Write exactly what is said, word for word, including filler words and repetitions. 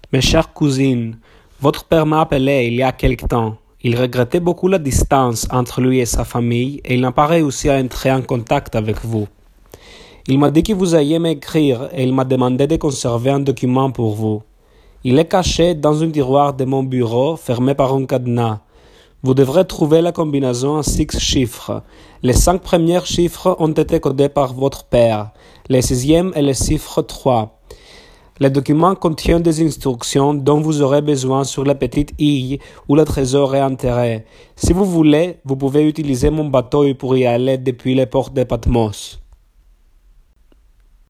Mes chères cousines, votre père m'a appelé il y a quelque temps. Il regrettait beaucoup la distance entre lui et sa famille et il n'a pas réussi à entrer en contact avec vous. Il m'a dit que vous alliez m'écrire et il m'a demandé de conserver un document pour vous. Il est caché dans un tiroir de mon bureau fermé par un cadenas. Vous devrez trouver la combinaison en six chiffres. Les cinq premiers chiffres ont été codés par votre père, le sixième est le chiffre trois. Le document contient des instructions dont vous aurez besoin sur la petite île où le trésor est enterré. Si vous voulez, vous pouvez utiliser mon bateau pour y aller depuis les ports de Patmos.